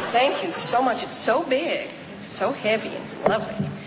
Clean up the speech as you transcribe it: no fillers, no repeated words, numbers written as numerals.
Thank you so much. It's so big, so heavy and lovely.